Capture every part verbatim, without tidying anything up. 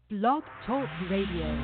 Blog Talk Radio.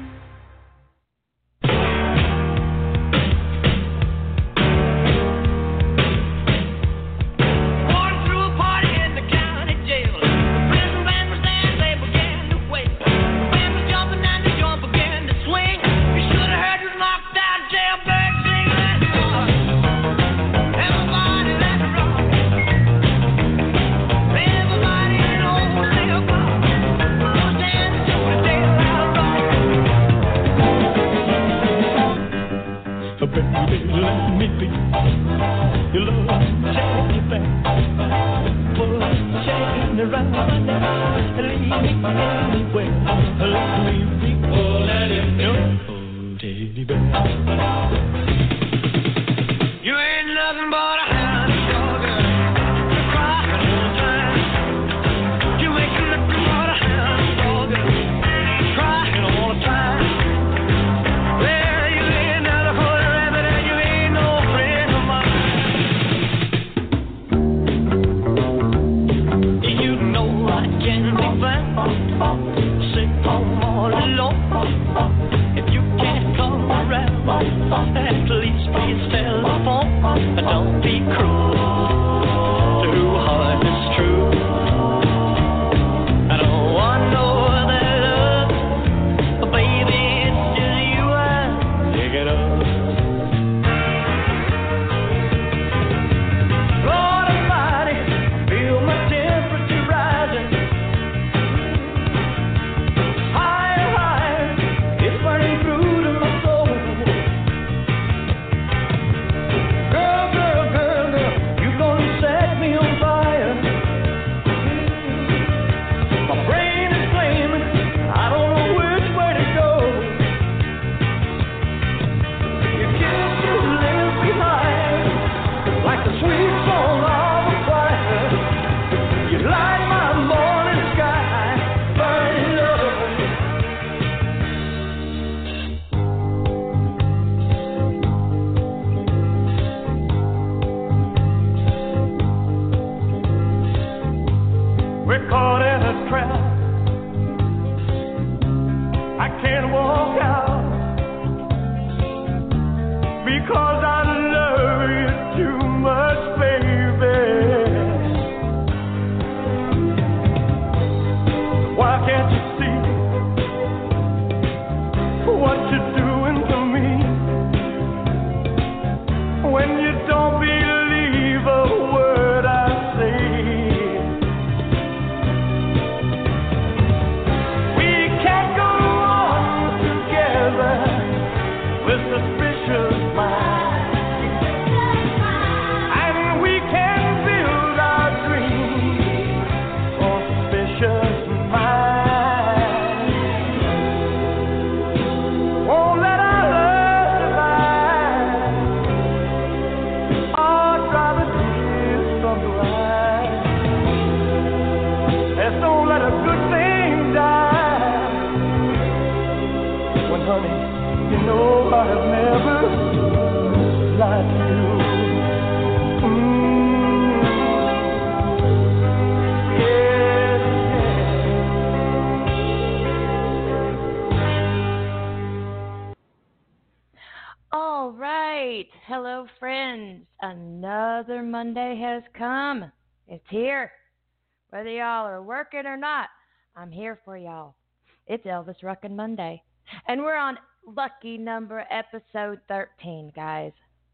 Whether y'all are working or not, I'm here for y'all. It's Elvis Ruckin' Monday. And we're on lucky number episode thirteen, guys.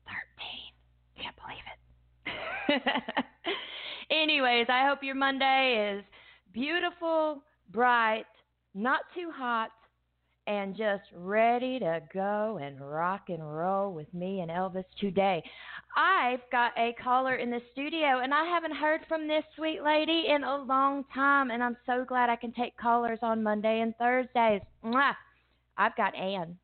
thirteen. Can't believe it. Anyways, I hope your Monday is beautiful, bright, not too hot, and just ready to go and rock and roll with me and Elvis today. I've got a caller in the studio, and I haven't heard from this sweet lady in a long time, and I'm so glad I can take callers on Monday and Thursdays. Mwah! I've got Ann.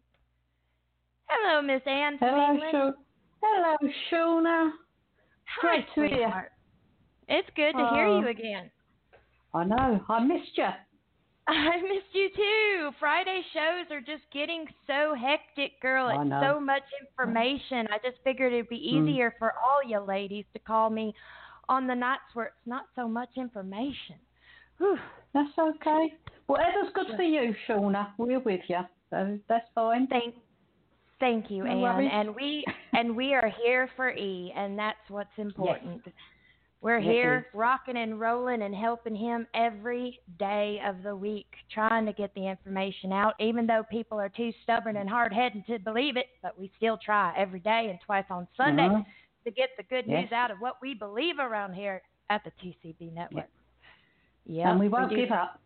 Hello, Miss Ann. Hello, Sho- Hello, Shona. Hi, sweetheart. It's good to hear you again. I know. I missed you. I missed you too. Friday shows are just getting so hectic, girl. It's so much information. I just figured it'd be easier mm. for all you ladies to call me on the nights where it's not so much information. Whew. That's okay. Whatever's good for you, Shauna. We're with you. So that's fine. Thank, thank you, No Ann. worries. And we and we are here for E, and that's what's important. Yes. We're It here is. rocking and rolling and helping him every day of the week, trying to get the information out, even though people are too stubborn and hard-headed to believe it, but we still try every day and twice on Sunday Uh-huh. to get the good Yes. news out of what we believe around here at the T C B Network. Yeah. Yeah, And we won't do. give up.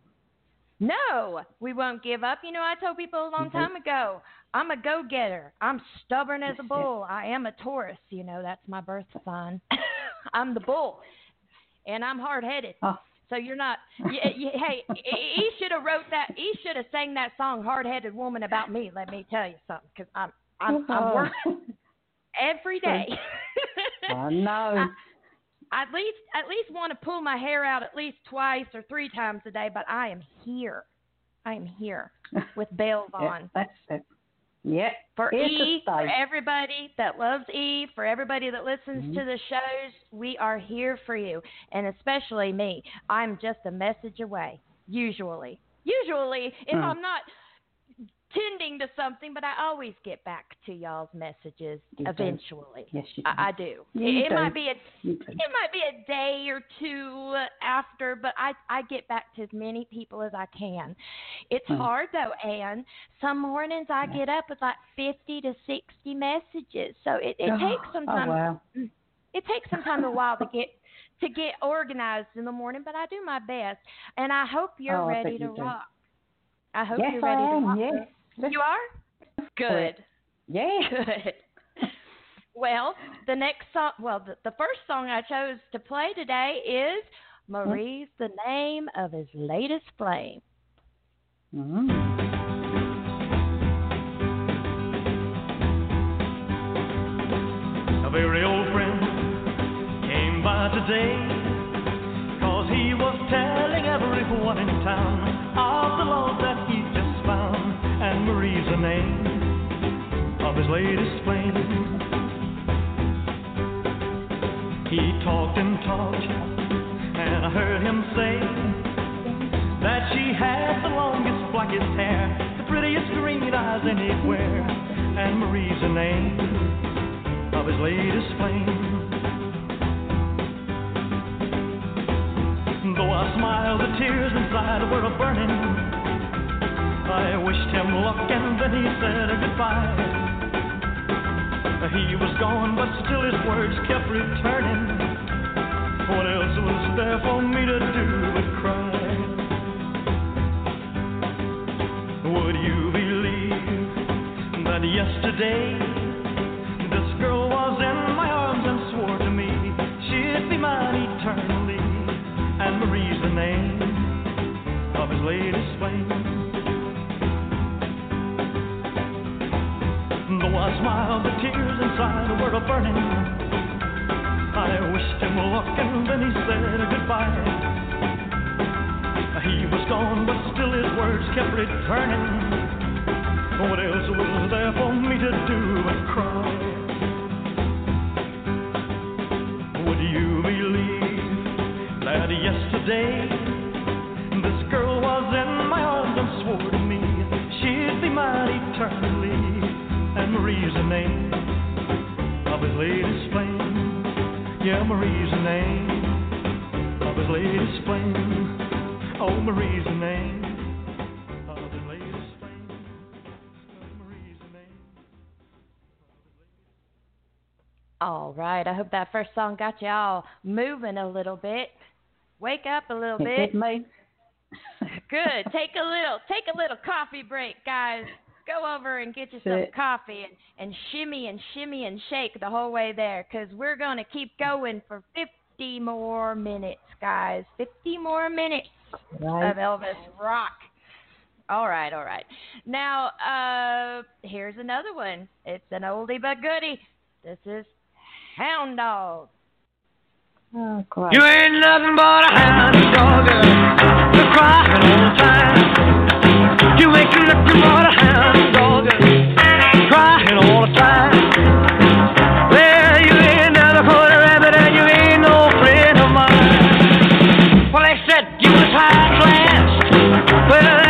No, we won't give up. You know, I told people a long Mm-hmm. time ago, I'm a go-getter. I'm stubborn as a That's bull. I am a Taurus. You know, that's my birth sign. I'm the bull, and I'm hard-headed. Oh. So you're not. You, you, hey, he should have wrote that. He should have sang that song, "Hard-Headed Woman," about me. Let me tell you something, because I'm I'm I'm Oh. working every day. I know. I at least at least want to pull my hair out at least twice or three times a day, but I am here. I am here with bells Yeah, on. that's it. Yeah. For Here to E, for stay. everybody that loves E, for everybody that listens Mhm. to the shows, we are here for you, and especially me. I'm just a message away, usually. Usually, if Mm. I'm not tending to something, but I always get back to y'all's messages You do. eventually. Yes, you do. I, I do. You it it do. might be a You do. it might be a day or two after, but I, I get back to as many people as I can. It's Mm. hard, though, Ann. Some mornings I get up with like fifty to sixty messages. So it, it Oh, takes sometimes Oh, wow. it takes sometimes a while to get to get organized in the morning, but I do my best. And I hope you're Oh, I ready bet to you do. rock. I hope Yes, you're ready I to am. rock. Yes. You are? Good. Yes. Good. Well, the next song, well, the, the first song I chose to play today is Marie's the Name of His Latest Flame. Mm. A very old friend came by today, 'cause he was telling everyone in town of the love that he just found, and Marie's the name of his latest flame. He talked and talked, and I heard him say that she had the longest, blackest hair, the prettiest green eyes anywhere, and Marie's the name of his latest flame. Though I smiled, the tears inside were a-burning. I wished him luck, and then he said goodbye. He was gone, but still his words kept returning. What else was there for me to do but cry? Would you believe that yesterday this girl was in my arms and swore to me she'd be mine eternally, and Marie's the name of his latest flame. Though I smiled, the tears inside were a-burning. I wished him luck, and then he said goodbye. He was gone, but still his words kept returning. What else was there for me to do but cry? Would you believe that yesterday this girl was in my arms and swore to me she'd be mine eternally, and Marie's the name of his latest flame. Yeah, Marie's the name of his latest flame. Oh, Marie's the name of his latest flame. Oh, Marie's the name. All right. I hope that first song got you all moving a little bit. Wake up a little It bit. did me. Good. Take a little take a little coffee break, guys. Go over and get you some Sit. coffee and, and shimmy and shimmy and shake the whole way there, because we're going to keep going for fifty more minutes, guys. fifty more minutes Right. of Elvis Rock. All right, all right. Now, uh, here's another one. It's an oldie but goodie. This is Hound Dog. Oh, great. You ain't nothing but a hound dog, you're crying all the time. You ain't nothing but a hound dog, crying all the time. Well, you ain't never caught a rabbit, and you ain't no friend of mine. Well, they said you was high class. Well,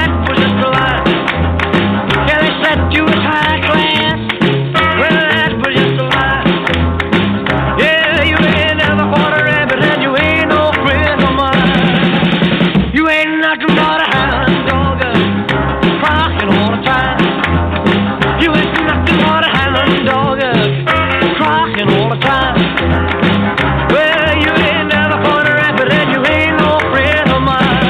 nothing but a hound dog, crying all the time. You ain't nothing but a hound dog, crying all the time. Well, you ain't never caught a rabbit and you ain't no friend of mine.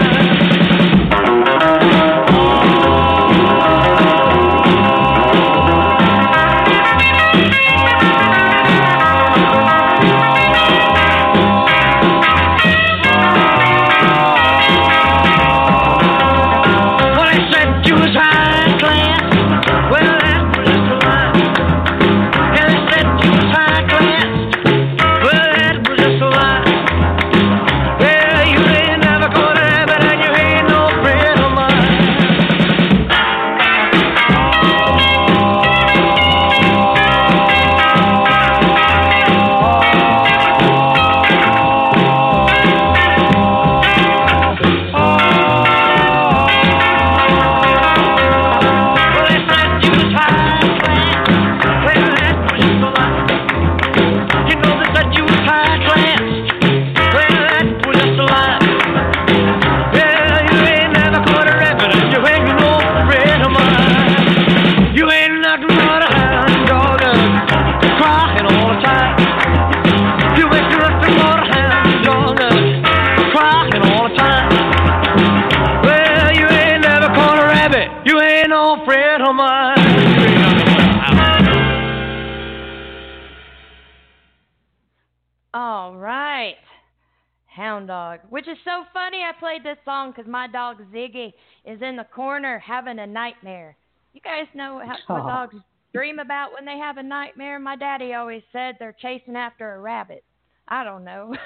All right. Hound dog. Which is so funny I played this song because my dog Ziggy is in the corner having a nightmare. You guys know how, what Aw. dogs dream about when they have a nightmare? My daddy always said they're chasing after a rabbit. I don't know.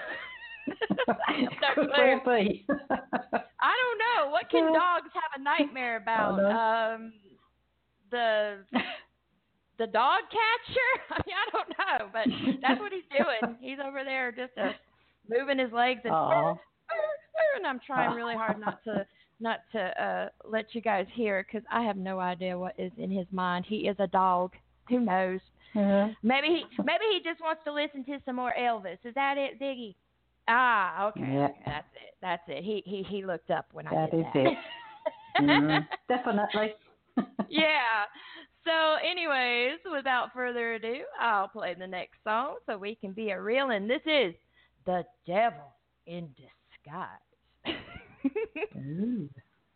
I have no Could clue. well be. I don't know. What can dogs have a nightmare about? Um, the the dog catcher? I mean, I don't know, but that's what he's doing. He's over there just uh, moving his legs and, Aw. and I'm trying really hard not to not to uh, let you guys hear because I have no idea what is in his mind. He is a dog. Who knows? Yeah. Maybe he maybe he just wants to listen to some more Elvis. Is that it, Ziggy? Ah, okay. Yeah. okay, That's it. That's it. He he he looked up when I That did is that. it. Mm, definitely. Yeah. So, anyways, without further ado, I'll play the next song so we can be a real. And this is The Devil in Disguise. Ooh.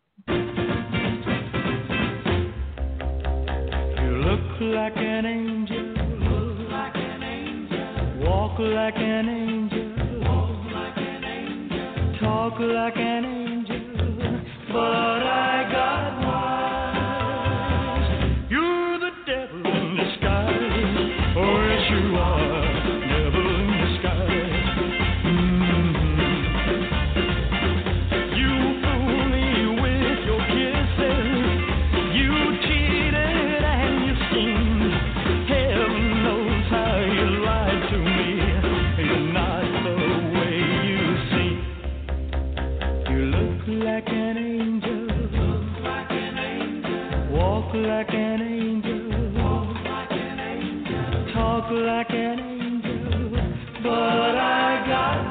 You look like an angel, look like an angel, walk like an angel, walk like an angel, talk like an angel, but I got wise. You're the devil in disguise, oh yes you are, devil in disguise. Mm-hmm. You fool me with your kisses, you cheated and you schemed. Heaven knows how you lied to me. You're not the way you seem. You look like an angel, look like an angel, walk like an angel, walk like an angel, talk like an angel, but I got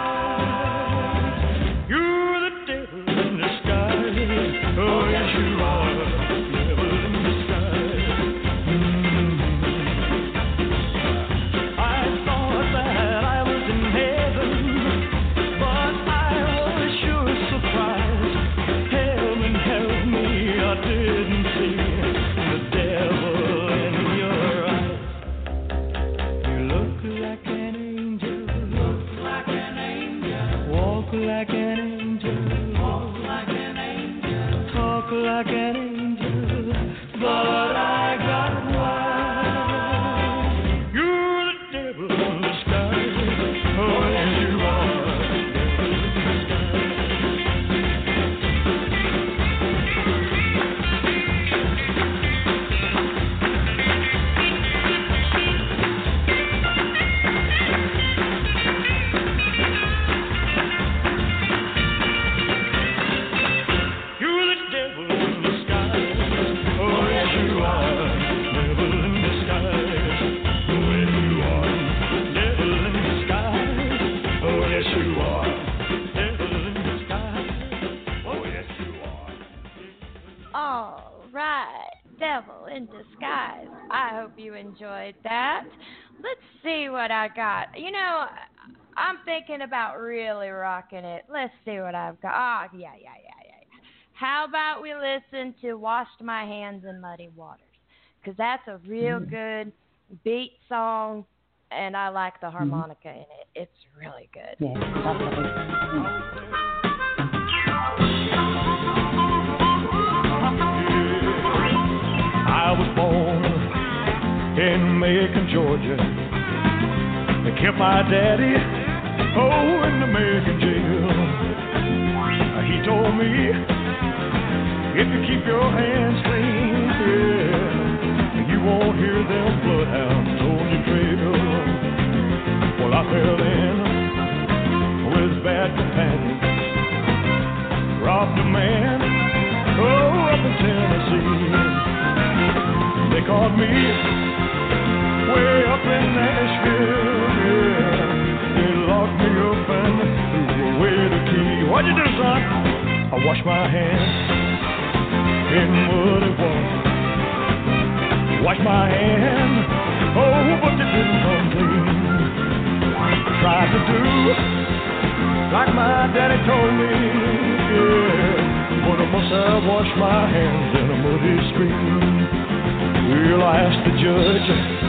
wise. You're the devil in disguise, oh yes you are, devil in disguise. Mm. I thought that I was in heaven, but I was sure surprised. Heaven help me, I didn't see the devil in your eyes. You look like an angel, look like an angel, walk like an angel, walk like an angel, talk like an angel, but I got wise. You're the devil in disguise, oh yes you are, devil in disguise. You're the devil in disguise. All right, Devil in Disguise. I hope you enjoyed that. Let's see what I got. You know, I'm thinking about really rocking it. Let's see what I've got. Ah, oh, yeah, yeah, yeah, yeah, yeah. How about we listen to Washed My Hands in Muddy Waters? Because that's a real mm. good beat song, and I like the harmonica mm. in it. It's really good. Yeah, definitely. I was born in Macon, Georgia. They kept my daddy, oh, in the Macon jail. He told me, if you keep your hands clean, yeah, you won't hear them bloodhounds on your trail. Well, I fell in with bad companions, robbed a man, oh, up in Tennessee. They caught me way up in Nashville, yeah. They locked me up and threw away the key. What'd you do, son? I washed my hands in muddy water. Washed my hands, oh, but they didn't come clean. I tried to do like my daddy told me, yeah. But I must have washed my hands in a muddy stream. Well, I asked the judge,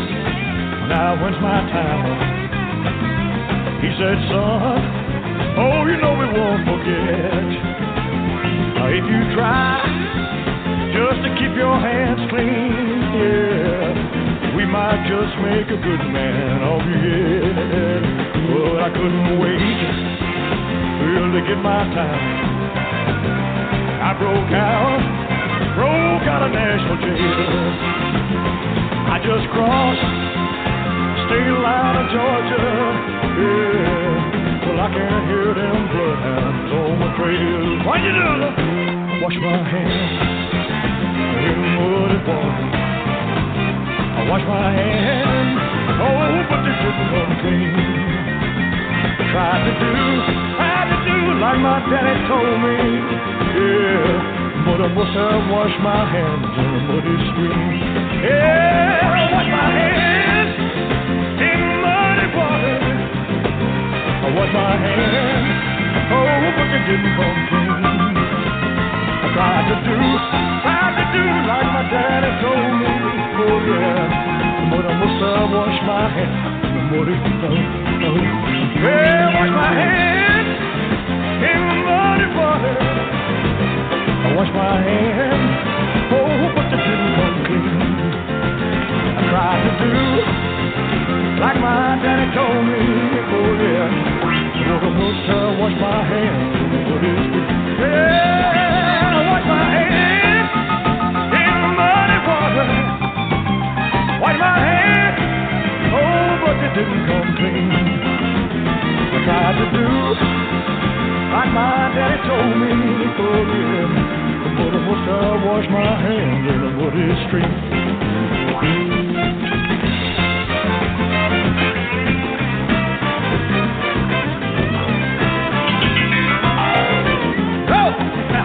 now when's my time? He said, son, oh, you know we won't forget. Now, if you try just to keep your hands clean, yeah, we might just make a good man of you, yeah. Well, I couldn't wait, well, to get my time. I broke out, broke out of national jail. I just crossed state line of Georgia, yeah. Well, I can hear them bloodhounds on my trail. What'd you do? Wash my hands in muddy water. I wash my hands, oh, but they didn't come clean. I tried to do, tried to do like my daddy told me, yeah. But I must have washed my hands in a muddy stream. Yeah, I washed my hands in muddy water. I washed my hands, oh, but they didn't come clean. I tried to do, tried to do like my daddy told me, oh yeah. But I must have washed my hands in a muddy stream. Yeah, I washed my hands in muddy water. I wash my hands, oh, but they didn't come clean. I tried to do like my daddy told me, oh yeah. But I must have washed my hands in the muddy street. Yeah, I wash my hands in muddy water. Wash my hands, oh, but they didn't come clean. I tried to do like my daddy told me, oh yeah. But I must have washed my hands in a muddy stream. Go!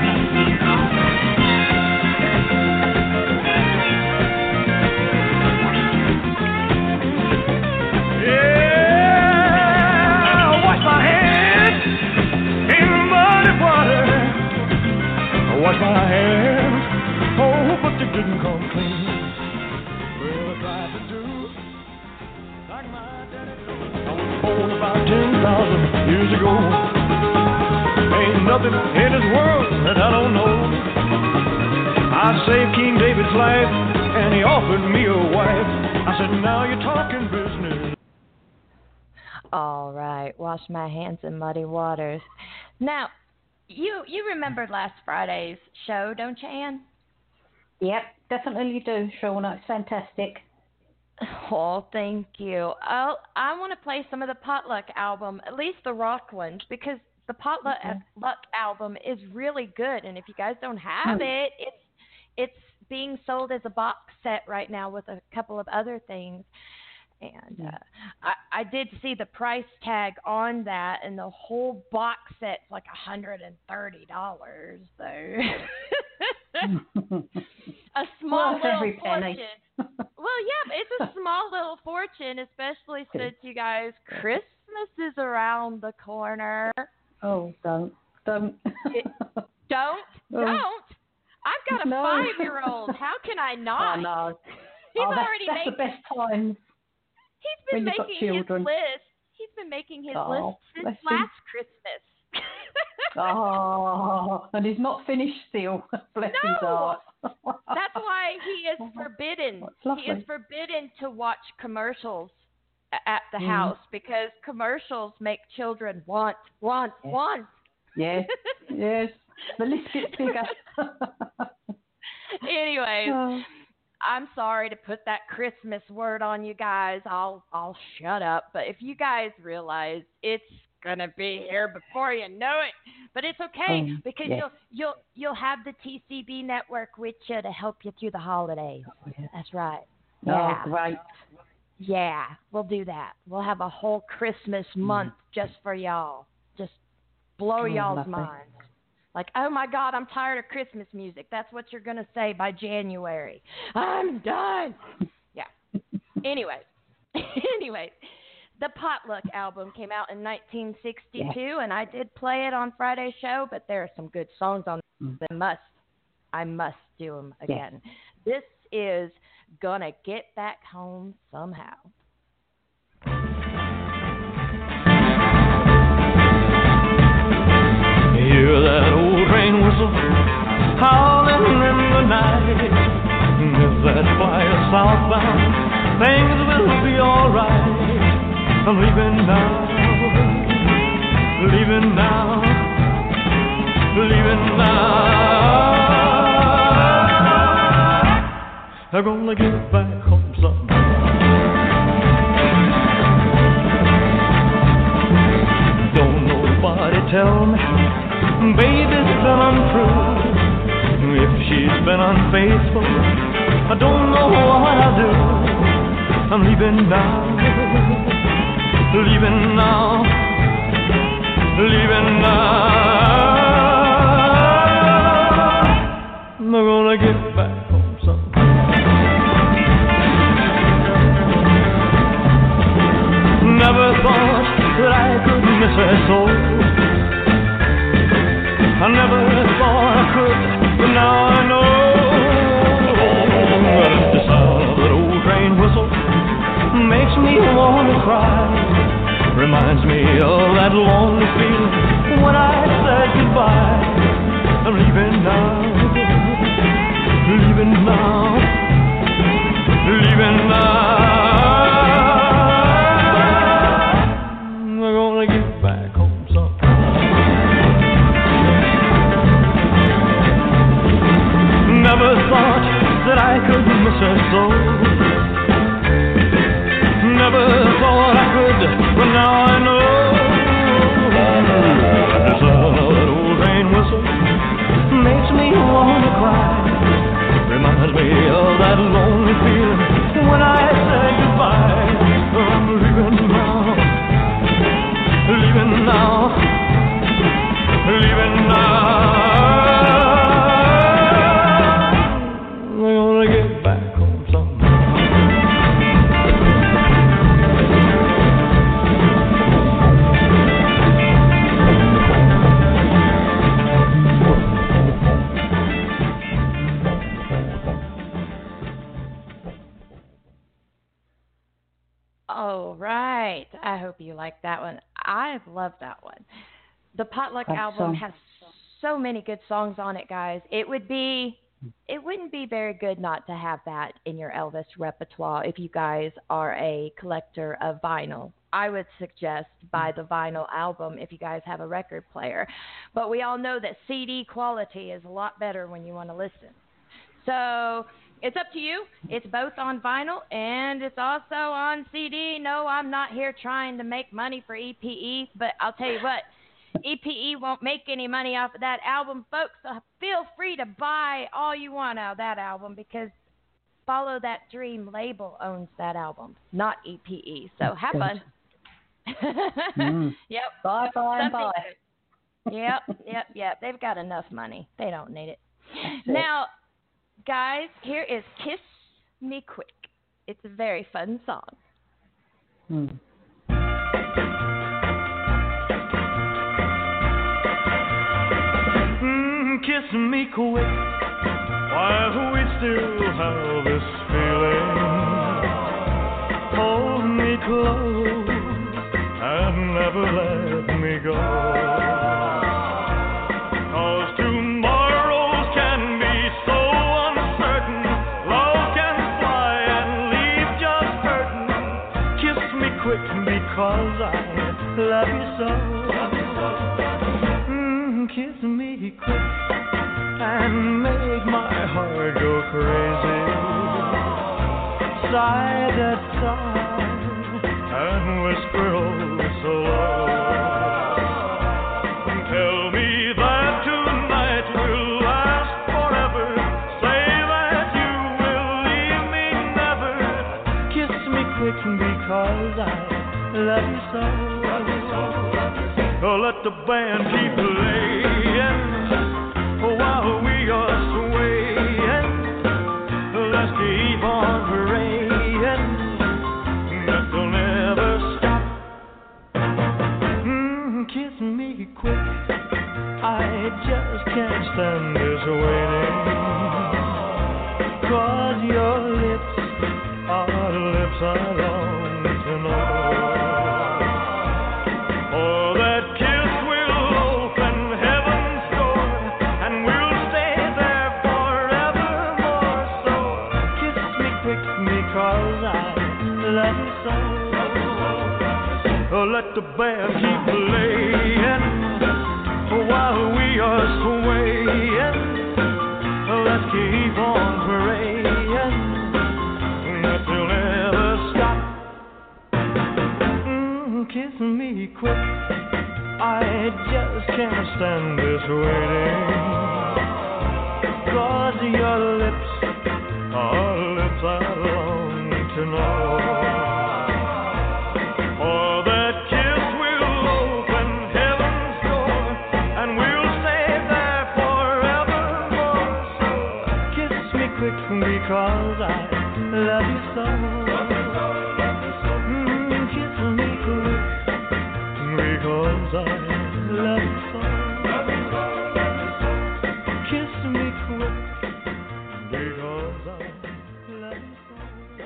Yeah, I washed my hands in muddy water. I washed my hands, oh, but they didn't come clean. Well, I tried to do like my daddy told me. I was born about ten thousand years ago. Ain't nothing in this world that I don't know. I saved King David's life, and he offered me a wife. I said, now you're talking business. All right, wash my hands in muddy waters. Now, You you remembered last Friday's show, don't you, Ann? Yep, definitely do, Shauna. It's fantastic. Oh, thank you. I'll, I want to play some of the Potluck album, at least the rock ones, because the Potluck Okay. Luck album is really good. And if you guys don't have Hmm. it, it's it's being sold as a box set right now with a couple of other things. And uh, I, I did see the price tag on that, and the whole box set's like one hundred thirty dollars. So every penny. fortune. Well, yeah, it's a small little fortune, especially since you guys, Christmas is around the corner. Oh, don't, don't. It, don't, Oh. don't. I've got a No. five-year-old. How can I not? Oh, no. He's oh, that's, already that's making. the best time. He's been when you've got making his children. list. He's been making his Oh, list since bless him. last Christmas. Oh, and he's not finished still. Bless his No. heart. That's why he is forbidden. That's He is lovely. forbidden to watch commercials a- at the Mm. house because commercials make children want, want, Yes. want. Yes, yes. The list gets bigger. Anyways, Oh. I'm sorry to put that Christmas word on you guys. I'll I'll shut up. But if you guys realize it's gonna be here before you know it, but it's okay Um, because yes. you'll you'll you'll have the T C B network with you to help you through the holidays. Oh, yeah. That's right. Oh, Yeah, great. yeah. We'll do that. We'll have a whole Christmas month just for y'all. Just blow Oh, y'all's lovely. minds. Like, oh my God, I'm tired of Christmas music. That's what you're gonna say by January. I'm done. Yeah. Anyways, anyways, the Potluck album came out in nineteen sixty-two, and I did play it on Friday's show. But there are some good songs on Mm. that must, I must do them again. This is Gonna Get Back Home Somehow. Hear that old train whistle howling in the night. If that fire southbound, things will be alright. I'm leaving now, leaving now, leaving now. I'm gonna get back home somehow. Don't nobody tell me baby's been untrue. If she's been unfaithful, I don't know what I'll do. I'm leaving now, leaving now, leaving now. I'm gonna get back home somehow. Never thought that I could miss her so. I never thought I could, but now I know. The sound of that old train whistle makes me want to cry. Reminds me of that lonely feeling when I said goodbye. I'm leaving now, leaving now, leaving now. I'm gonna get back home somehow. Never thought that I could miss her so. Never thought I could, but now I know. The sound of that old train whistle makes me want to cry. Reminds me of that lonely feeling when I said goodbye. I'm leaving now, leaving now, leaving now. I'm gonna get back home somehow. All right. I hope you like that one. I love that one. The Potluck That album song. has so many good songs on it, guys. It would be it wouldn't be very good not to have that in your Elvis repertoire if you guys are a collector of vinyl. I would suggest buy the vinyl album if you guys have a record player. But we all know that C D quality is a lot better when you want to listen. So it's up to you. It's both on vinyl and it's also on C D. No, I'm not here trying to make money for E P E, but I'll tell you what, E P E won't make any money off of that album, folks. So feel free to buy all you want out of that album because Follow That Dream label owns that album, not E P E. So have fun. Mm. Yep. Bye, bye, and Something bye. good. Yep, yep, yep. They've got enough money. They don't need it. That's it. Now, guys, here is Kiss Me Quick. It's a very fun song. Hmm. Mm, kiss me quick while we still have this feeling. Hold me close and never let me go. 'Cause tomorrows can be so uncertain. Love can fly and leave just hurting. Kiss me quick because I love you so. Kiss me quick and make my heart go crazy. Side at side and whisper oh so low. Tell me that tonight will last forever. Say that you will leave me never. Kiss me quick because I love you so. Oh, let the band keep playing while we are swaying. Let's keep on praying that they'll never stop. Mm, kiss me quick, I just can't stand this waiting. 'Cause your lips are the lips I long to know. Oh, that kiss will open heaven's door, and we'll stay there forevermore. So kiss me quick because I love you so. Oh, let the band keep playing while we are swaying. Let's keep on praying that we'll never stop. Mm, kiss me quick, I just can't stand this waiting. 'Cause your lips are lips I long to know. Oh, that kiss will open heaven's door, and we'll stay there forevermore. So kiss me quick because I love you so. Mm, kiss me quick because I love you so. Kiss me quick because I love you so.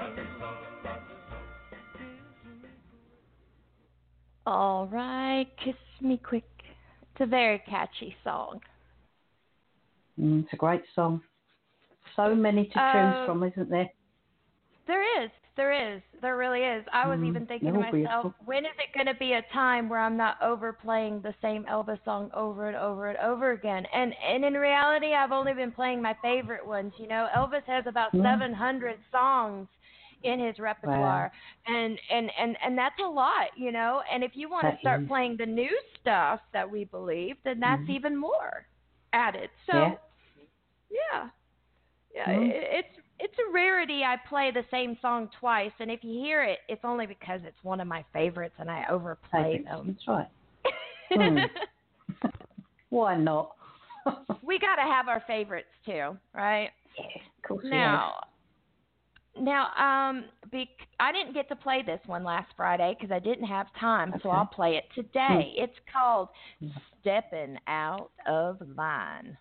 All right, Kiss Me Quick. It's a very catchy song. Mm, it's a great song. So many to Uh, choose from, isn't there? There is. There is. There really is. I was Mm, even thinking to they're all myself, beautiful. when is it going to be a time where I'm not overplaying the same Elvis song over and over and over again? And and in reality, I've only been playing my favorite ones. You know, Elvis has about Mm. seven hundred songs in his repertoire, and, and, and, and that's a lot, you know. And if you want to That start is. playing the new stuff that we believe, then that's Mhm. even more added. So, Yeah. yeah. Yeah, Mhm. it, it's it's a rarity I play the same song twice, and if you hear it, it's only because it's one of my favorites and I overplay Perfect. them. That's right. Hmm. Why not? We got to have our favorites too, right? Yeah, of course. Now, now, um, bec- I didn't get to play this one last Friday because I didn't have time, so Okay. I'll play it today. Hmm. It's called "Stepping Out of Line."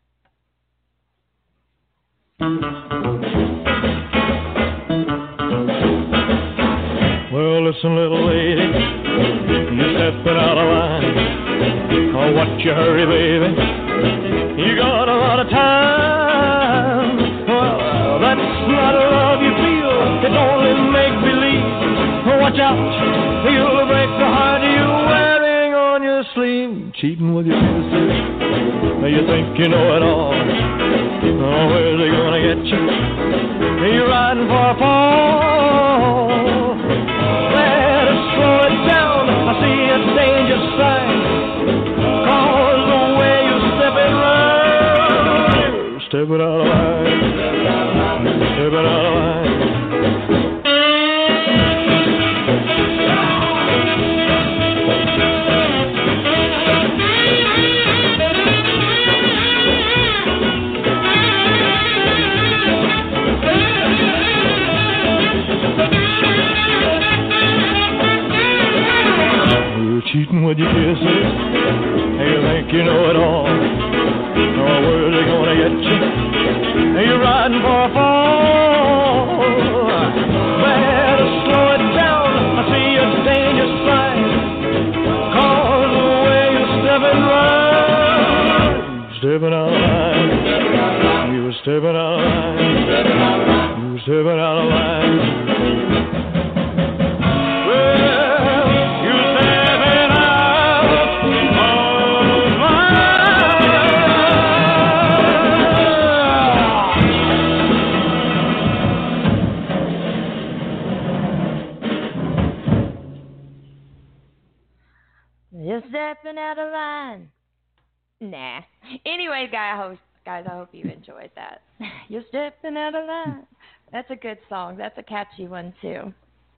Well, listen, little lady, you're stepping out of line. Oh, what you hurry, baby? You got a lot of time. Well, that's not a love you feel. It's only make believe. Watch out, you'll break the heart you're wearing on your sleeve. Cheating with your kisses. You think you know it all. Oh, where's he gonna get you? You're riding for a fall. Better slow it down. I see a danger sign. Cause the way you step it right. Step it out of line. Step it out of line. stepping out of line. You were stepping out of line. You were stepping out of line. Well, you were stepping out of line. You're stepping out of line. Nah. Anyway, guys, I hope, guys, I hope you enjoyed that. You're stepping out of line. That's a good song. That's a catchy one, too.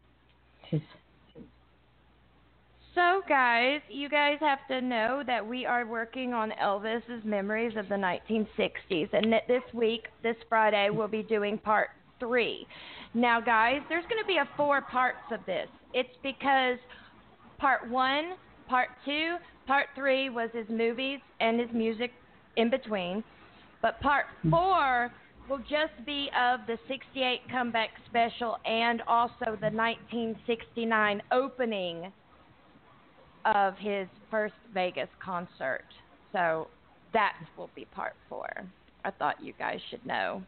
So, guys, you guys have to know that we are working on Elvis's memories of the nineteen sixties. And that this week, this Friday, we'll be doing part three. Now, guys, there's going to be a four parts of this. It's because part one, part two, part three was his movies and his music in between. But part four will just be of the sixty-eight comeback special and also the nineteen sixty-nine opening of his first Vegas concert. So that will be part four. I thought you guys should know.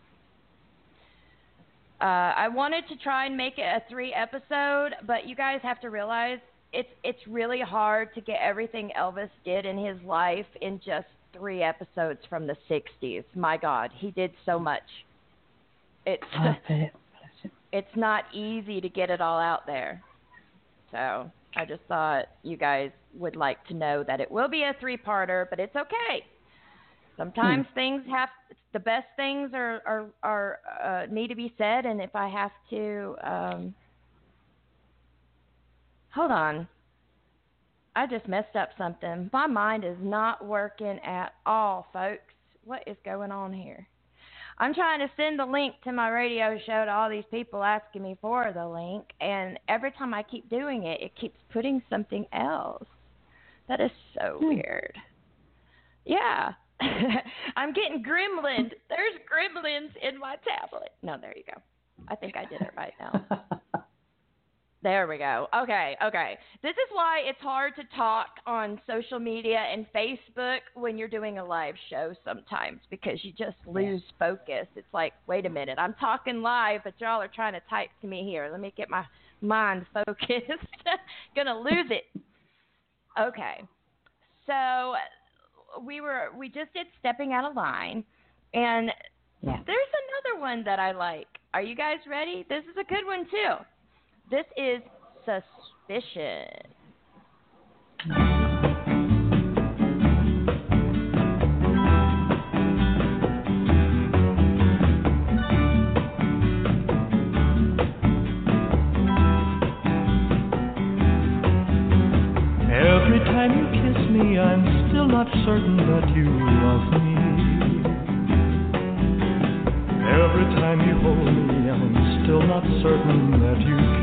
Uh, I wanted to try and make it a three episode, but you guys have to realize It's it's really hard to get everything Elvis did in his life in just three episodes from the sixties. My God, he did so much. It's it's not easy to get it all out there. So I just thought you guys would like to know that it will be a three-parter, but it's okay. Sometimes hmm. things have the best things are are, are uh, need to be said, and if I have to. Um, Hold on. I just messed up something. My mind is not working at all, folks. What is going on here? I'm trying to send the link to my radio show to all these people asking me for the link, and every time I keep doing it, it keeps putting something else. That is so hmm. weird. Yeah. I'm getting gremlins. There's gremlins in my tablet. No, there you go. I think I did it right now. There we go. Okay, okay. This is why it's hard to talk on social media and Facebook when you're doing a live show sometimes, because you just lose focus. It's like, wait a minute, I'm talking live, but y'all are trying to type to me here. Let me get my mind focused. Gonna lose it. Okay. So we were we just did Stepping Out of Line, and yeah. there's another one that I like. Are you guys ready? This is a good one too. This is Suspicion. Every time you kiss me, I'm still not certain that you love me. Every time you hold me, I'm still not certain that you care.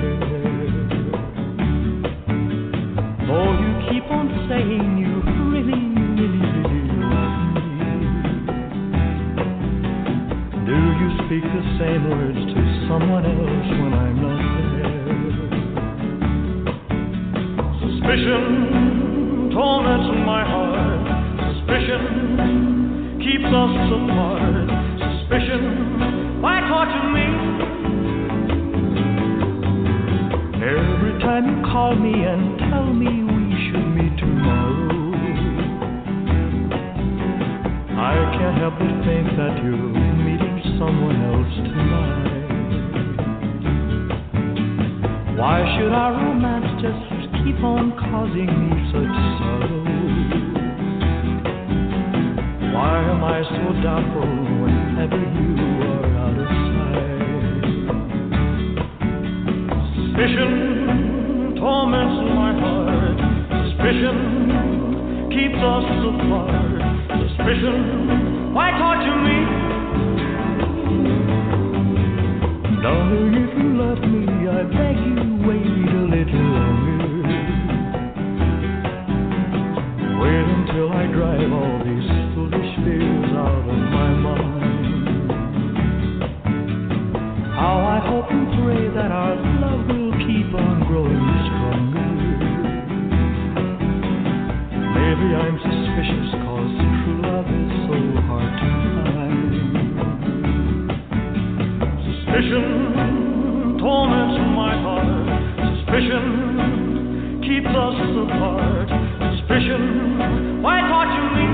Though you keep on saying you really, really, really love me. Do you speak the same words to someone else when I'm not there? Suspicion torments my heart. Suspicion keeps us apart. Suspicion, why torture me? Every time you call me and tell me we should meet tomorrow, I can't help but think that you're meeting someone else tonight. Why should our romance just keep on causing me such sorrow? Why am I so doubtful whenever you are out of sight? Suspicion torments my heart. Suspicion keeps us apart. Suspicion, why torture me? Darling, if you love me, I beg you wait a little longer. Wait until I drive all these foolish fears out of my mind. How I hope and pray that our love will keep on growing stronger. Maybe I'm suspicious cause true love is Suspicion torments my heart. Suspicion keeps us apart. Suspicion, why torture me?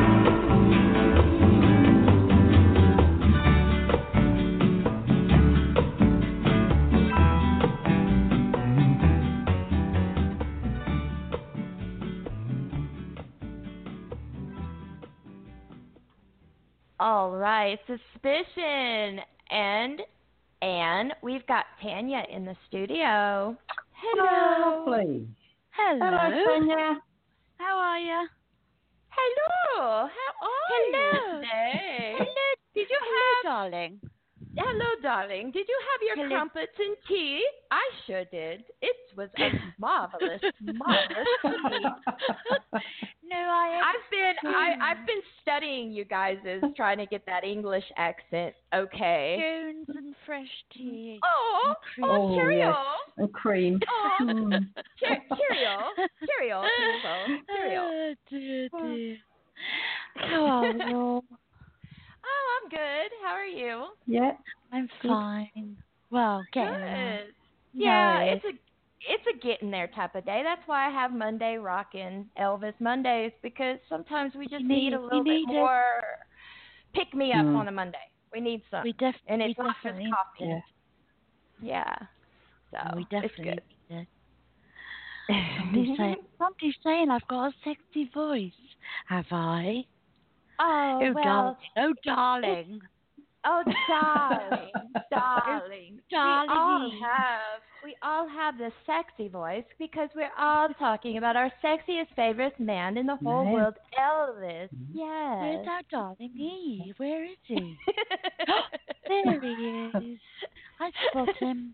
All right, Suspicion. And, and we've got Tanya in the studio. Hello. Lovely. Hello. Hello, Tanya. How are you? Hello. How are Hello. you today? Hello. Did you Hello, have... darling. Hello, darling. Did you have your Hello. crumpets and tea? I sure did. It was a marvelous, marvelous tea. No, I. I've been I, I've been studying you guys as trying to get that English accent. Okay. Jones and fresh tea. Oh, And oh, Oh, cheerio. yes. And cream. Oh, Mm. che- cheerio, cheerio, cheerio, cheerio. Oh, dear, dear. How are you? Oh, I'm good. How are you? Yeah. I'm fine. Well, getting Good. there. Yeah, No. it's a it's a getting there type of day. That's why I have Monday rockin' Elvis Mondays, because sometimes we just You need, need- a little you bit need it. more pick me up Mm. on a Monday. We need some, We, def- and we it's not just definitely coffee. Yeah. Yeah. So we it's definitely good. need it. Somebody's saying, somebody's saying I've got a sexy voice. Have I? Oh, Oh, well. darling. Oh, darling. Oh, darling, darling, Darling. We all have, we all have this sexy voice because we're all talking about our sexiest, favorite man in the whole Man. world, Elvis. Where's Yes. our darling he? Where is he? There he is. I spot him.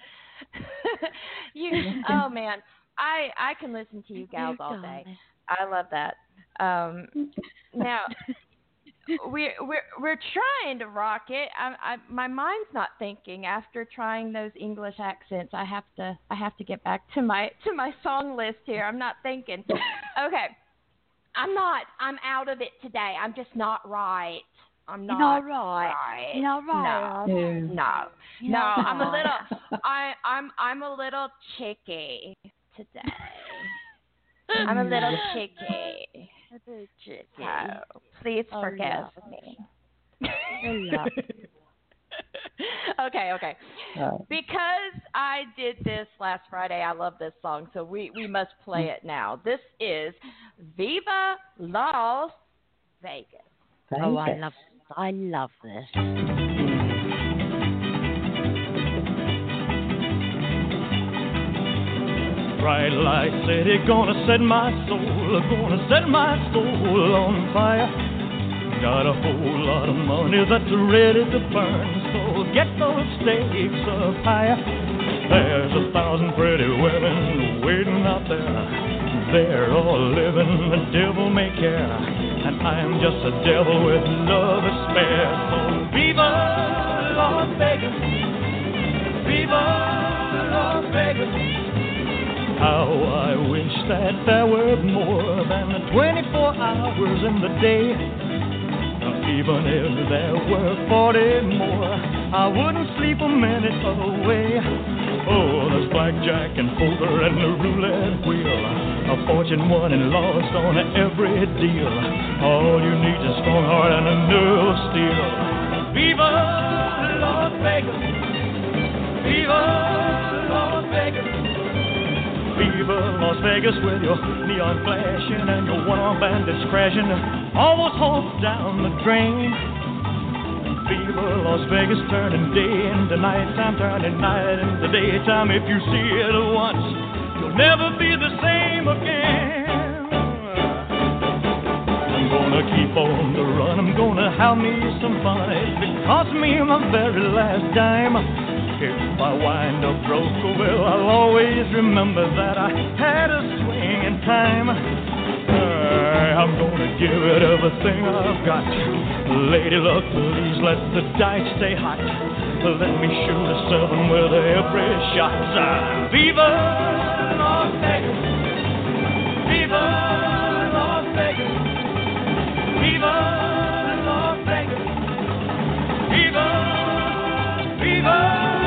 you, oh man, I I can listen to you gals Oh, all day. darling. I love that. Um, now. We're we're we're trying to rock it. I, I my mind's not thinking after trying those English accents. I have to I have to get back to my to my song list here. I'm not thinking. Okay, I'm not. I'm out of it today. I'm just not right. I'm You're not not right. right. You're not right. No, Yeah. no, You're no. not I'm a right. little. I I'm I'm a little chicky today. I'm a little chicky. A bit chicky. So please Oh, forgive love. me. love. okay, okay. Right. Because I did this last Friday, I love this song, so we, we must play it now. This is Viva Las Vegas. Oh, I Vegas. love I love this. Bright light city, gonna set my soul, gonna set my soul on fire. Got a whole lot of money that's ready to burn, so get those stakes up higher. There's a thousand pretty women waiting out there. They're all living the devil may care, and I'm just a devil with love to spare. So Viva Las Vegas, Viva Las Vegas. How I wish that there were more than twenty-four hours in the day. Even if there were forty more, I wouldn't sleep a minute away. Oh, there's blackjack and poker and the roulette wheel, a fortune won and lost on every deal. All you need is a strong heart and a nerve of steel. Viva Las Vegas, Viva Las Vegas. Viva Las Vegas with your neon flashing and your one-armed bandits crashing all those hopes down the drain. Viva Las Vegas turning day into nighttime, turning night into daytime. If you see it once, you'll never be the same again. I'm gonna keep on the run, I'm gonna have me some fun. It cost me my very last dime. If I wind up broke, well, I'll always remember that I had a swing in time. Uh, I'm gonna give it everything I've got. Lady luck, please let the dice stay hot. Let me shoot a seven with every shot. Uh, Viva Las Vegas, Viva Las Vegas, Viva Las Vegas, Viva, Viva.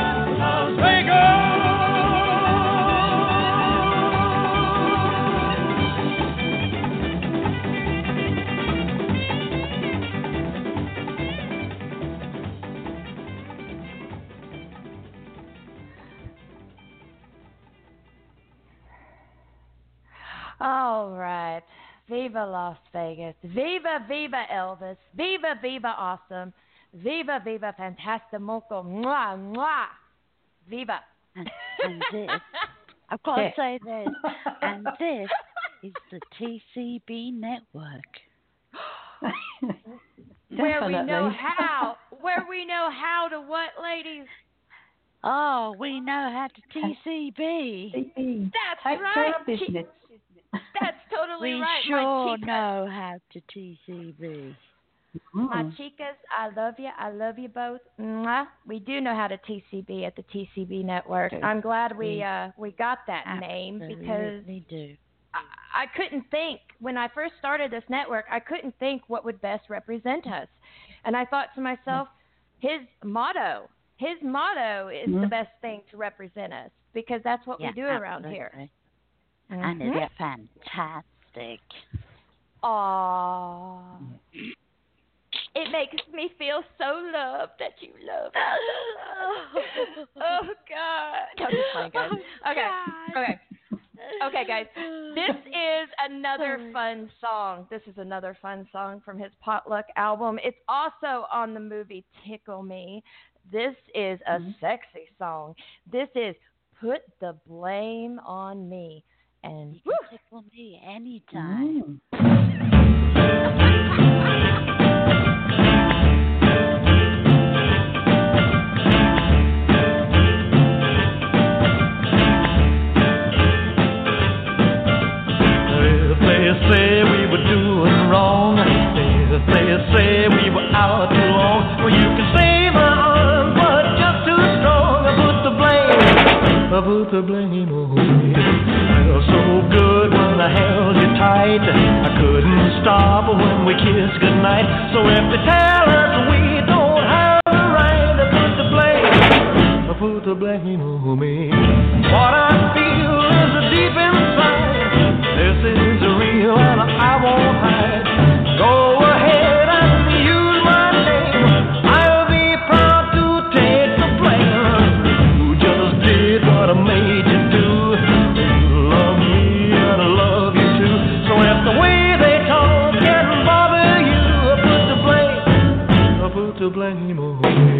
All right. Viva Las Vegas. Viva, viva Elvis. Viva, viva awesome. Viva, viva fantastical. Mwah, mwah. Viva. And, and this, I've got to say this, and this is the T C B network. Where we know how. Where we know how to what, ladies? Oh, we know how to T C B. That's Take right. care of business. That's totally we right. We sure my know how to T C B. Mm. My chicas, I love you. I love you both. Mwah. We do know how to T C B at the T C B network. I'm glad we uh, we got that name because we do. I, I couldn't think when I first started this network. I couldn't think what would best represent us, and I thought to myself, his motto, his motto is mm-hmm. the best thing to represent us because that's what yeah, we do absolutely. around here. Mm-hmm. And it's fantastic. Aww. It makes me feel so loved that you love me. Oh, God. No, just playing, guys. Okay. Okay. Okay, guys. This is another fun song. This is another fun song from his Potluck album. It's also on the movie Tickle Me. This is a mm-hmm. sexy song. This is Put the Blame on Me. And you can woo. tickle me anytime. Mm. Say we were doing wrong. If they say we were out too long, well, you can say my arm, but just too strong. I put the blame, I put the blame on me. Felt so good when I held you tight. I couldn't stop when we kissed goodnight. So if they tell us we don't have the right to put the blame, I put the blame on me. What I feel is deep inside. This is real and I won't hide. Go ahead and use my name. I'll be proud to take the blame. You just did what I made you do. You love me and I love you too. So if the way they talk can bother you, I put the blame, I put the blame on me.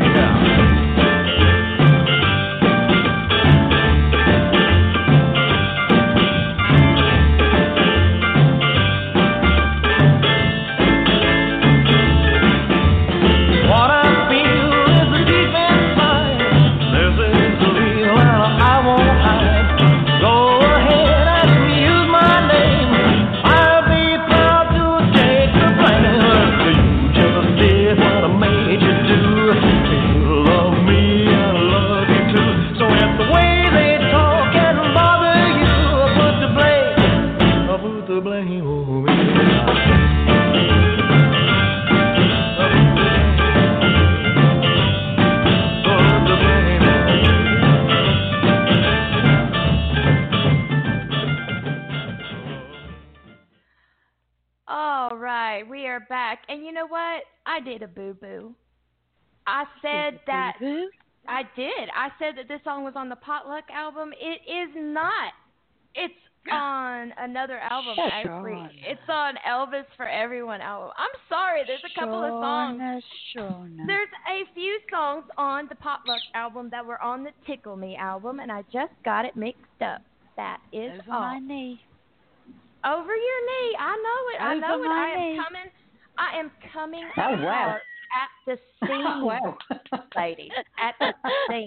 I did a boo-boo. I said that boo-boo? I did. I said that this song was on the Potluck album. It is not. It's on another album, Shut actually. on. It's on Elvis for Everyone album. I'm sorry. There's a couple of songs. Sure, There's a few songs on the Potluck album that were on the Tickle Me album, and I just got it mixed up. That is Over all. my knee. Over your knee. I know it. I know Over it. my I am knee. coming. I am coming Oh, wow. out at the seam, Oh, wow. ladies. At the seam.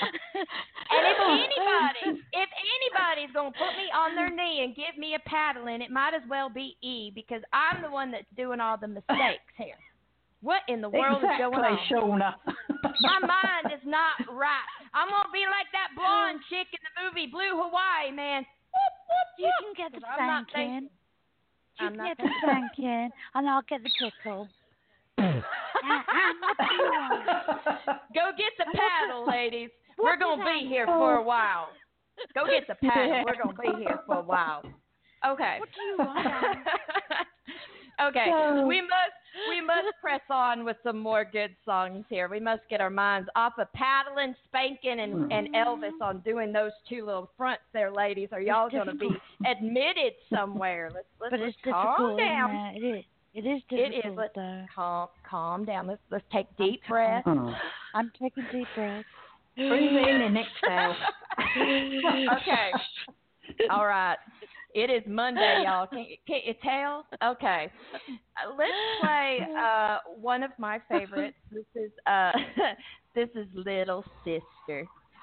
And if anybody, if anybody's gonna put me on their knee and give me a paddling, it might as well be E, because I'm the one that's doing all the mistakes here. What in the world exactly, is going on? Shauna. My mind is not right. I'm gonna be like that blonde chick in the movie Blue Hawaii, man. Whoop, whoop, You whoop. can get the I'm not spanking. thinking- You I'm can not get the spanking, and I'll get the tickle. and, and what do you want? Go get the paddle, ladies. What We're going to does be that here mean? for a while. Go get the paddle. We're going to be here for a while. Okay. What do you want? Okay. So- We must we must press on with some more good songs here. We must get our minds off of paddling, spanking, and, and Elvis on doing those two little fronts there, ladies, or y'all going to be admitted somewhere. Let's, let's, but let's it's calm difficult. down. It is. It is difficult. It is. Let's though. calm, calm down. Let's let's take deep breaths. Oh. I'm taking deep breaths. Breathe in and exhale. Okay. All right. It is Monday, y'all. Can, can you tell? Okay. Uh, let's play uh, one of my favorites. This is uh, this is Little Sister.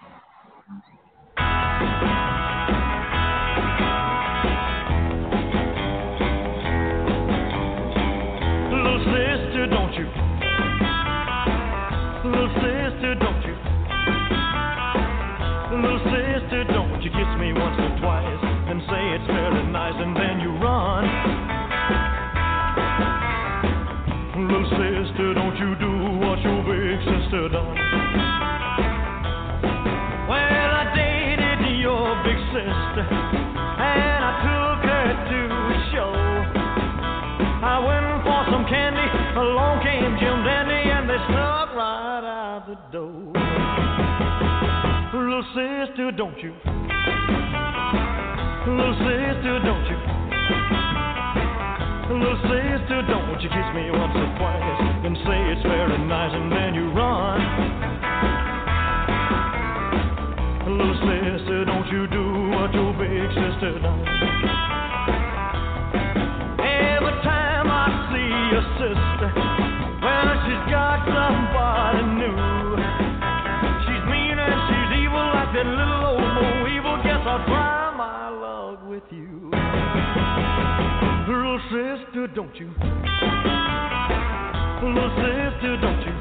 Little sister, don't you? Little sister, don't you? Little sister, don't you kiss me once or twice and say it's very nice and then you run. Little sister, don't you do what your big sister done. Well, I dated your big sister and I took her to a show. I went for some candy, along came Jim Dandy and they snuck right out the door. Little sister, don't you? Little sister, don't you? Little sister, don't you kiss me once or twice and say it's very nice and then you run. Little sister, don't you do what your big sister done. Every time I see your sister, well, she's got somebody new. She's mean and she's evil like that little old Mo Evil. Guess I'll try my luck with you. Little sister, don't you? Little sister, don't you?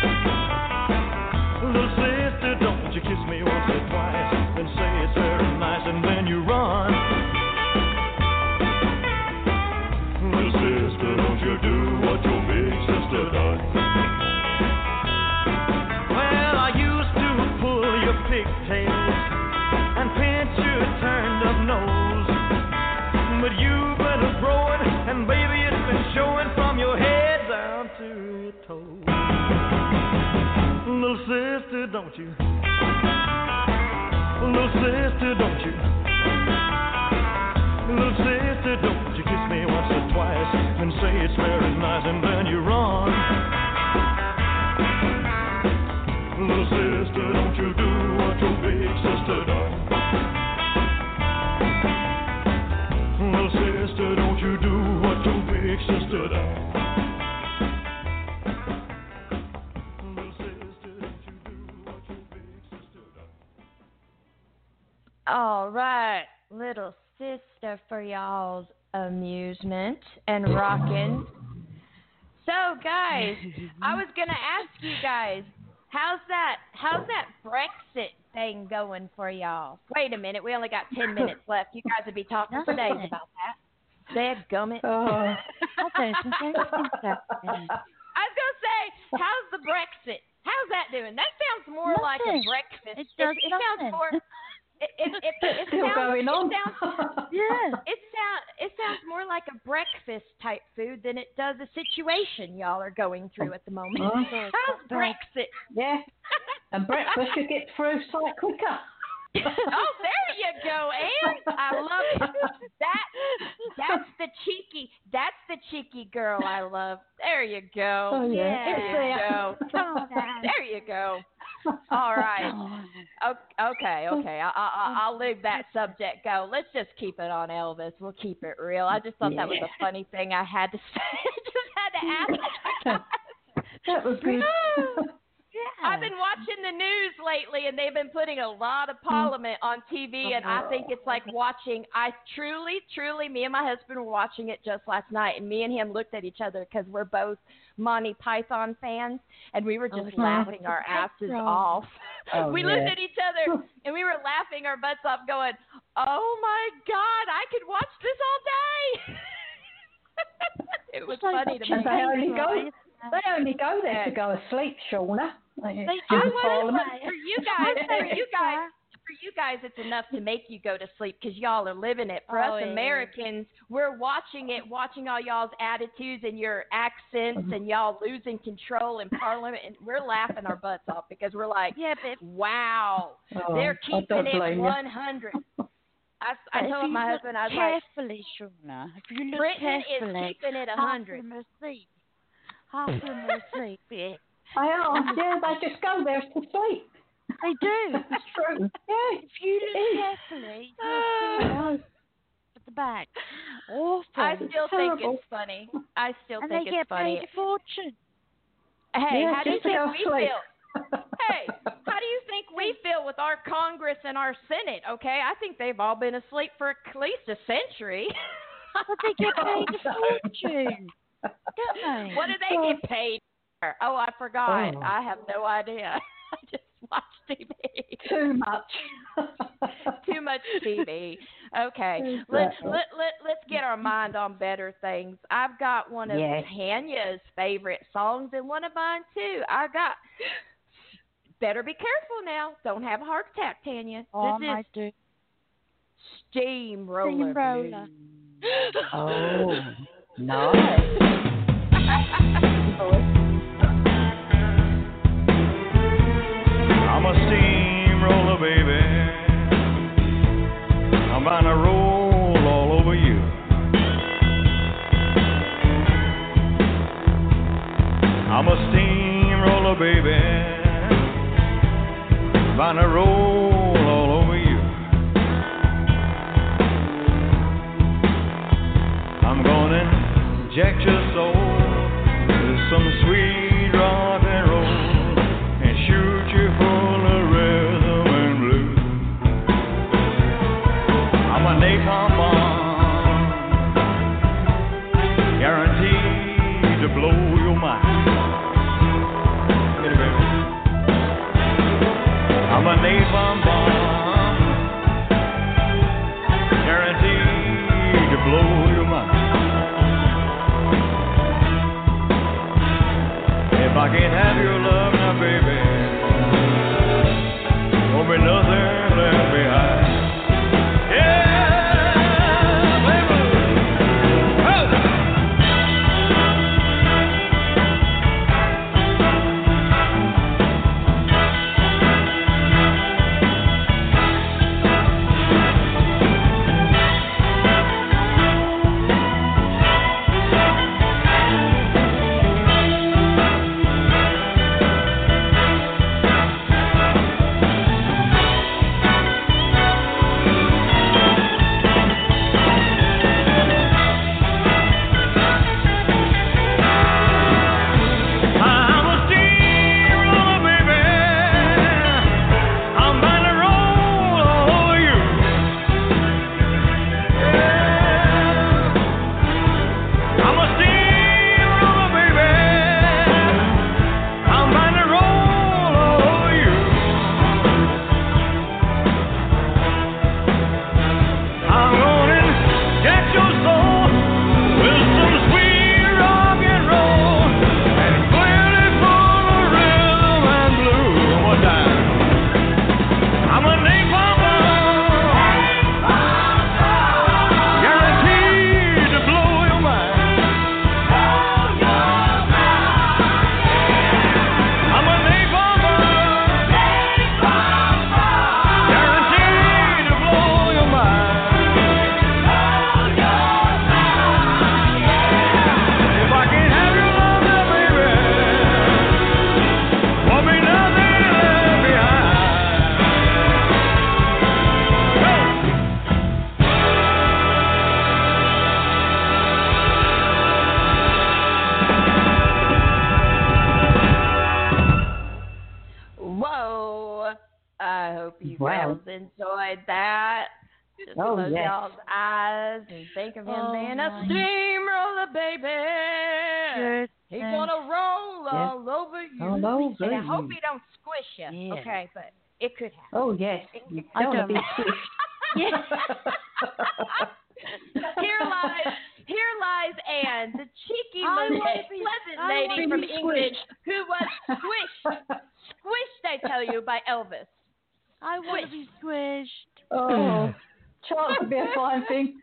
Little sister, don't you kiss me once or twice and say it's very nice and then you run. Little sister, don't you do what your big sister does. Well, I used to pull your pigtails and pinch your turned up nose, but you've been growing and baby it's been showing from your head down to your toes. Little sister, don't you? Little sister, don't you? Little sister, don't you kiss me once or twice and say it's very nice and then you run. Little sister, don't you do what your big sister done. Little sister, don't you do what your big sister done. Little sister, don't you do what your big sister done. All right, Little Sister for y'all's amusement and rockin'. So, guys, I was gonna ask you guys, how's that? How's that Brexit thing going for y'all? Wait a minute, we only got ten minutes left. You guys would be talking for days about that. Dadgummit. Oh. Okay, so there's some stuff in it. I was gonna say, how's the Brexit? How's that doing? That sounds more like a Nothing. breakfast. It does it, it sounds nothing. more. It, it, it, it, Still sounds, going on. It sounds, Yeah. it sound it sounds more like a breakfast type food than it does a situation y'all are going through at the moment. Oh. How's Brexit? Yeah. And breakfast you get through sight quicker. Oh, there you go, Ann. I love it. That that's the cheeky that's the cheeky girl I love. There you go. Oh, yeah. There you go. Come on, Ann. There you go. All right. Okay, okay. I, I, I'll leave that subject go. Let's just keep it on Elvis. We'll keep it real. I just thought that was a funny thing I had to say. I just had to ask. That was good. Yeah. I've been watching the news lately, and they've been putting a lot of Parliament on T V, and I think it's like watching. I truly, truly, me and my husband were watching it just last night, and me and him looked at each other because we're both Monty Python fans, and we were just Oh, laughing our asses off. Oh, we yeah. looked at each other, and we were laughing our butts off, going, "Oh my God, I could watch this all day." It was It's like funny a to me. And they only go, Right. they only go there to go asleep, Shauna. They, They I do want Parliament. for you guys, for you guys, for for you guys, it's enough to make you go to sleep because y'all are living it. For Oh, us yeah. Americans, we're watching it, watching all y'all's attitudes and your accents and y'all losing control in Parliament, and we're laughing our butts off because we're like, Yeah, but if, wow, Oh, they're I don't keeping it blame you. one hundred. I, I but if told you my look husband, I was like, carefully, Shauna, if you look Britain is carefully, keeping it half one of hundred. them are asleep. Half of them are asleep. Yeah. I are, yeah, they just go there to sleep. They do. It's true. Yeah. If you look carefully, you'll see them at the back. Awful. I still think terrible. it's funny. I still and think they it's get funny. paid a fortune. Hey, Yeah, how do you just to think go we sleep. feel? Hey, how do you think we feel with our Congress and our Senate? Okay, I think they've all been asleep for at least a century. But they get paid a fortune, don't they? What do they get paid for? Oh, I forgot. Oh. I have no idea. I just watch T V. Too much. Too much T V. Okay, let, let, let, let's get our mind on better things. I've got one of Yes. Tanya's favorite songs and one of mine, too. I got... Better be careful now. Don't have a heart attack, Tanya. Oh, this my is dude. Steamroller. Steamroller. Oh, nice. I'm a steamroller, baby. I'm bound to roll all over you. I'm a steamroller, baby. Bound to roll all over you. I'm gonna inject your soul with some sweet rock and roll and shoot you full of rhythm and blues. I'm a napalm bomb, guaranteed to blow your mind. Get it, baby. I'm a napalm bomb, guaranteed to blow your mind. If I can't have your love now, baby, won't be nothing left behind. Yeah, baby. Oh. Whoa. I hope you Wow. girls enjoyed that. Just Oh, close yes. y'all's eyes and think of him Oh, being my. a steamroller, baby. Good. He's thing. gonna roll Yes. all over you. All over and I hope you. he don't squish you. Yeah. Okay, but it could happen. Oh, yes. You I don't want to be don't- squished. Yeah. Here lies, here lies Anne, the cheeky I little wanna be- pleasant I lady wanna from be England squished. who was squished, squished, I tell you, by Elvis. I want to be squished. Oh, chance would be a fine thing.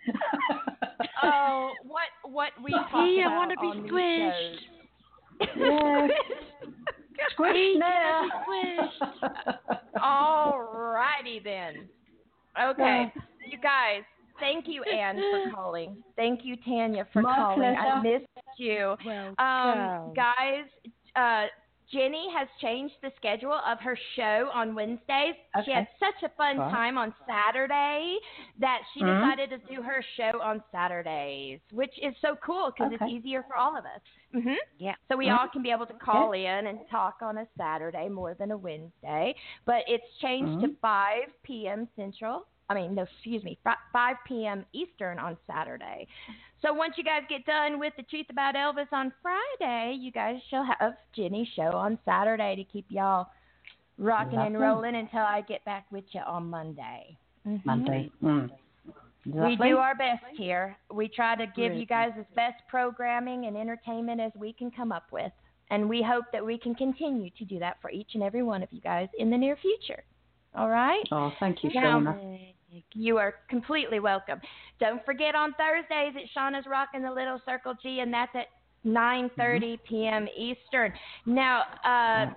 Oh, what what we talk Hey, I about want to be on these squished. shows. Yeah. Squish Hey, now. can I be squished? All righty then. Okay, you guys. Thank you, Anne, for calling. Thank you, Tanya, for My calling. I pleasure. missed you. Well, Um, guys, uh, Jenny has changed the schedule of her show on Wednesdays. She Okay. had such a fun Right. time on Saturday that she Mhm. decided to do her show on Saturdays, which is so cool because Okay. it's easier for all of us. hmm Yeah. So we Mhm. all can be able to call in and talk on a Saturday more than a Wednesday. But it's changed to Mhm. five p.m. Central. I mean, no, excuse me, fi- five p.m. Eastern on Saturday. So once you guys get done with the Truth About Elvis on Friday, you guys shall have Jenny's show on Saturday to keep y'all rocking and Lovely. rolling until I get back with you on Monday. Mhm. Monday. Mm. We Lovely. do our best here. We try to give Great. you guys as best programming and entertainment as we can come up with. And we hope that we can continue to do that for each and every one of you guys in the near future. All right? Oh, thank you, Now- Shauna. You are completely welcome. Don't forget on Thursdays at Shauna's Rockin' the Little Circle G, and that's at nine thirty p.m. Eastern. Now, uh,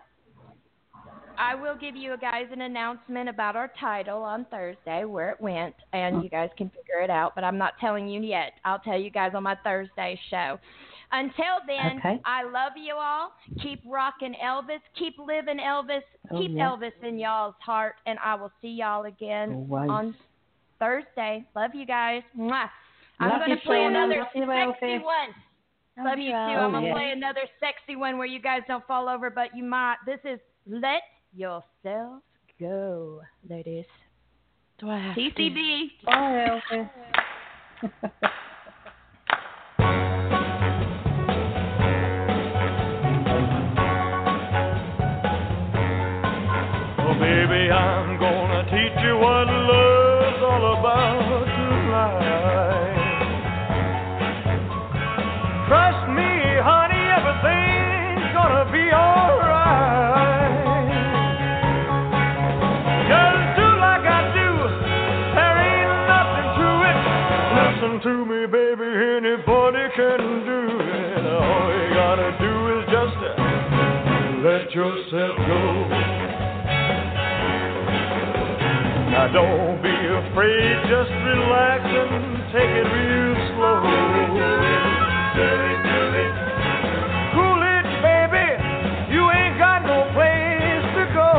I will give you guys an announcement about our title on Thursday, where it went, and you guys can figure it out, but I'm not telling you yet. I'll tell you guys on my Thursday show. Until then, Okay. I love you all. Keep rocking Elvis. Keep living Elvis. Oh, Keep yeah. Elvis in y'all's heart, and I will see y'all again Always. on Thursday. Love you guys. Mwah. I'm Love going you, to play Shauna. another Love you, sexy Elvis. one. Love you too. Oh, I'm going to yeah. play another sexy one where you guys don't fall over, but you might. This is Let Yourself Go, ladies. Do I have T C B. Bye, Elvis. Oh, baby, I'm gonna teach you what love's all about tonight. Trust me, honey, everything's gonna be alright. Just do like I do, there ain't nothing to it. Listen to me, baby, anybody can do it. All you gotta do is just uh, let yourself go. Now don't be afraid, just relax and take it real slow. Do it, do it. Cool it, baby, you ain't got no place to go.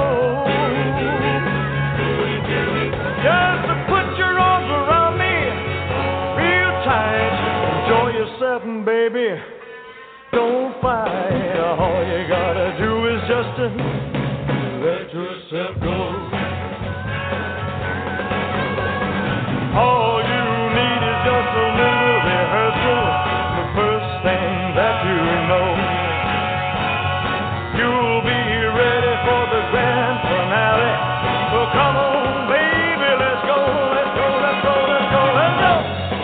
Just put your arms around me, real tight. Enjoy yourself, and baby, don't fight. All you gotta do is just uh, let yourself go. All you need is just a little rehearsal. The first thing that you know, you'll be ready for the grand finale. So come on, baby, let's go, let's go, let's go, let's go, let's go.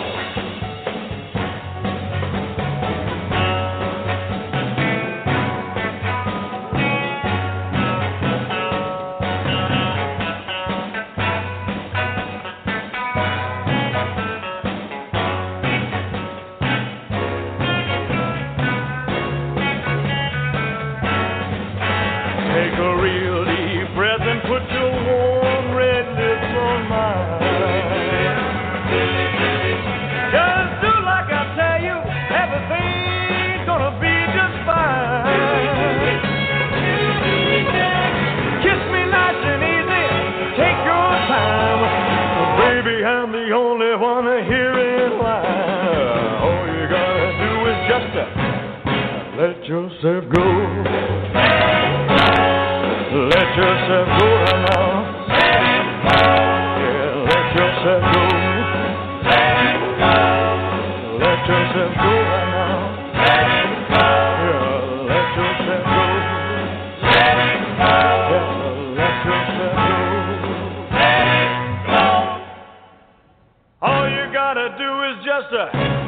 Take a real deep breath and put your warm red lips on mine. Just do like I tell you, everything's gonna be just fine. Kiss me nice and easy, take your time. Baby, I'm the only one here in line. All you gotta do is just uh, let yourself go. Let yourself go right now. Yeah, let yourself go. Let yourself go right now. Yeah, let yourself go. Yeah, let yourself go. All you gotta do is just uh,